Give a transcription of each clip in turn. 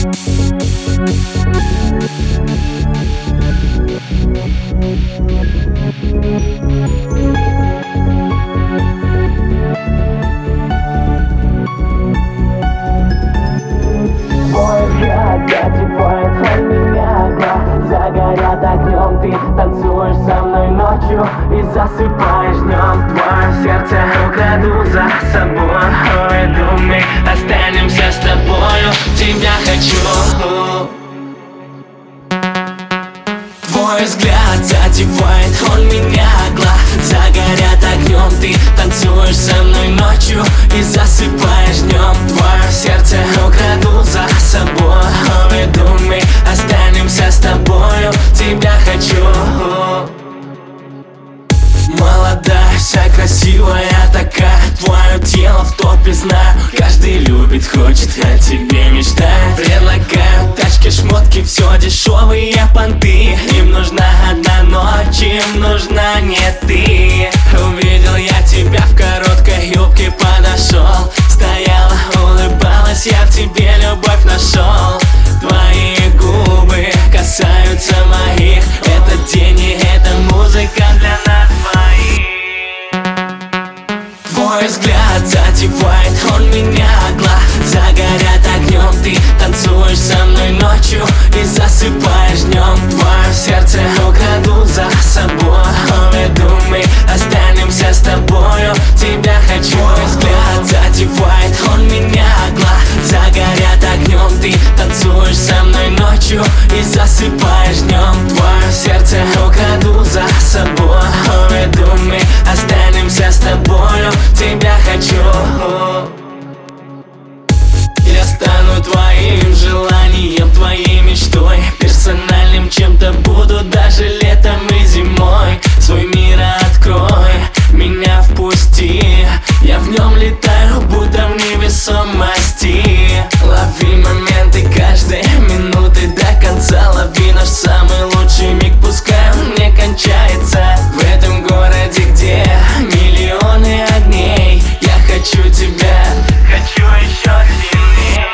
Загорят огнем, ты танцуешь со мной ночью и засыпаешь днем. Твое сердце украду за собой. Ой, думай, останемся с тобою. Тебя хочу. Твой взгляд задевает, он меня глаза горят огнем. Ты танцуешь со мной ночью и засыпаешь днем. Твое сердце украду за собой. Ой, думай, останемся с тобою. Тебя хочу. Молодая, вся красивая такая, твое тело в топе, знаю. Каждый любит, хочет, о тебе мечтает. Предлагаю тачки, шмотки, все дешевые понты. Им нужна одна ночь, им нужна не ты. Увидел я тебя в короткой юбке, подошел. Стояла, улыбалась, я в тебе любовь нашел. Твои губы касаются моих. Этот день и эта музыка для нас двоих. Твой взгляд задевает, он меня глаза горят огнем. Ты танцуешь со мной ночью и засыпаешь днем. Твое сердце украду за собой. Ой, думай, останемся с тобою. Тебя хочу. Твой взгляд задевает, он меня глаза горят огнем. Ты танцуешь со мной ночью и засыпаешь днем. Твое сердце украду за собой. Ой, думай, останемся с тобою. Тебя хочу. Я стану твоим желанием, твоей мечтой. Персональным чем-то буду даже летом и зимой. Свой мир открой, меня впусти. Я в нем летаю, будто в невесомости. Лови моменты каждой минуты до конца. Лови наш самый лучший миг, пускай он не кончается. В этом городе, где миллионы огней, я хочу тебя, хочу еще сильнее.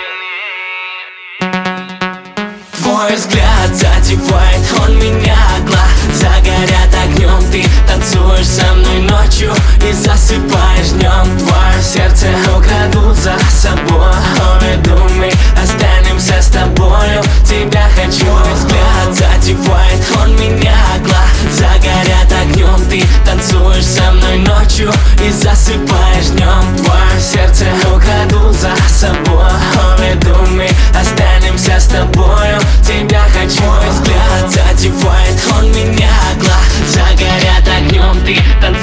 Твой взгляд задевает, он меня глаза горят огнем. Ты танцуешь со мной ночью и засыпаешь днем. Твое сердце украду за собой. Ой, думай, останемся с тобою. Тебя хочу. Твой взгляд задевает, он меня глаза горят огнем. Ты танцуешь со мной ночью и засыпаешь днем. Твое сердце украду за собой. Ой, думай, останемся с тобою. Тебя хочу. Твой взгляд задевает, он меня глаза горят огнем. Ты танцуешь